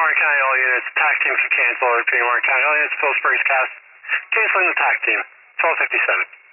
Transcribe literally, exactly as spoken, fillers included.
Martin County, all units. TAC team can cancel. Repeating, Martin County, all units. Phil Springs cast. Canceling the TAC team. twelve fifty-seven.